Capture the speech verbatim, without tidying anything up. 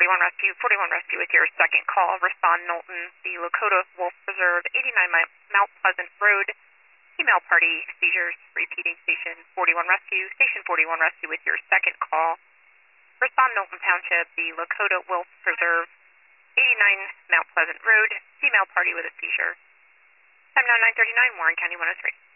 forty-one Rescue, forty-one Rescue with your second call. Respond Knowlton, the Lakota Wolf Preserve, eighty-nine Mount Pleasant Road. Female party seizures. Repeating station forty-one Rescue. Station forty-one Rescue with your second call. Respond Knowlton Township, the Lakota Wolf Preserve, eighty-nine Mount Pleasant Road. Female party with a seizure. Time now nine thirty-nine, Warren County one oh three.